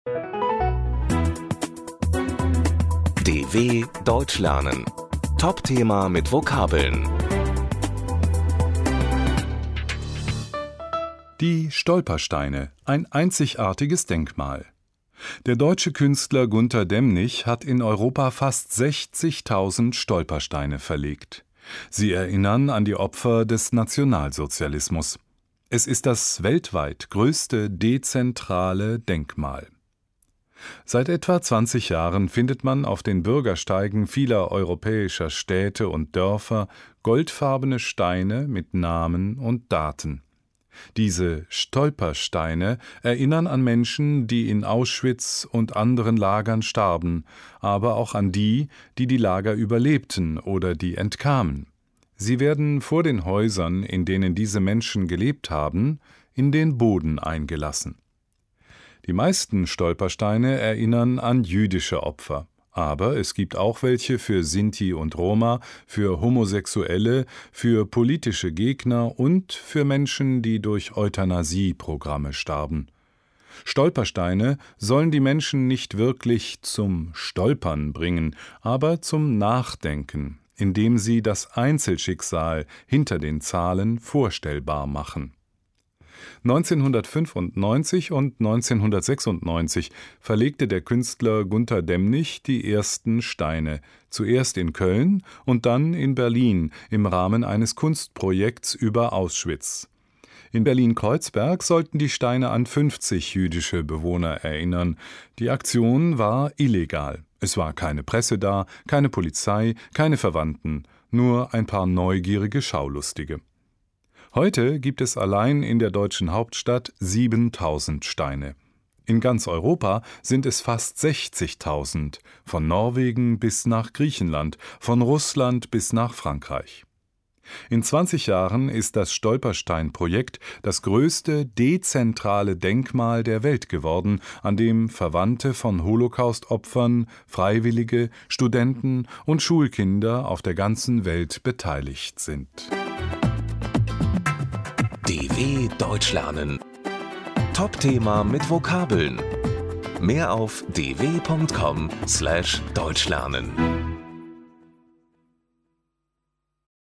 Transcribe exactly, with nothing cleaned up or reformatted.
D W Deutsch lernen. Top-Thema mit Vokabeln. Die Stolpersteine, ein einzigartiges Denkmal. Der deutsche Künstler Gunter Demnig hat in Europa fast sechzigtausend Stolpersteine verlegt. Sie erinnern an die Opfer des Nationalsozialismus. Es ist das weltweit größte dezentrale Denkmal. Seit etwa zwanzig Jahren findet man auf den Bürgersteigen vieler europäischer Städte und Dörfer goldfarbene Steine mit Namen und Daten. Diese Stolpersteine erinnern an Menschen, die in Auschwitz und anderen Lagern starben, aber auch an die, die die Lager überlebten oder die entkamen. Sie werden vor den Häusern, in denen diese Menschen gelebt haben, in den Boden eingelassen. Die meisten Stolpersteine erinnern an jüdische Opfer. Aber es gibt auch welche für Sinti und Roma, für Homosexuelle, für politische Gegner und für Menschen, die durch Euthanasie-Programme starben. Stolpersteine sollen die Menschen nicht wirklich zum Stolpern bringen, aber zum Nachdenken, indem sie das Einzelschicksal hinter den Zahlen vorstellbar machen. neunzehnhundertfünfundneunzig und neunzehnhundertsechsundneunzig verlegte der Künstler Gunter Demnig die ersten Steine, zuerst in Köln und dann in Berlin im Rahmen eines Kunstprojekts über Auschwitz. In Berlin-Kreuzberg sollten die Steine an fünfzig jüdische Bewohner erinnern. Die Aktion war illegal. Es war keine Presse da, keine Polizei, keine Verwandten, nur ein paar neugierige Schaulustige. Heute gibt es allein in der deutschen Hauptstadt siebentausend Steine. In ganz Europa sind es fast sechzigtausend, von Norwegen bis nach Griechenland, von Russland bis nach Frankreich. In zwanzig Jahren ist das Stolperstein-Projekt das größte dezentrale Denkmal der Welt geworden, an dem Verwandte von Holocaust-Opfern, Freiwillige, Studenten und Schulkinder auf der ganzen Welt beteiligt sind. D W Deutsch lernen. Top-Thema mit Vokabeln. Mehr auf d w punkt com slash deutsch lernen.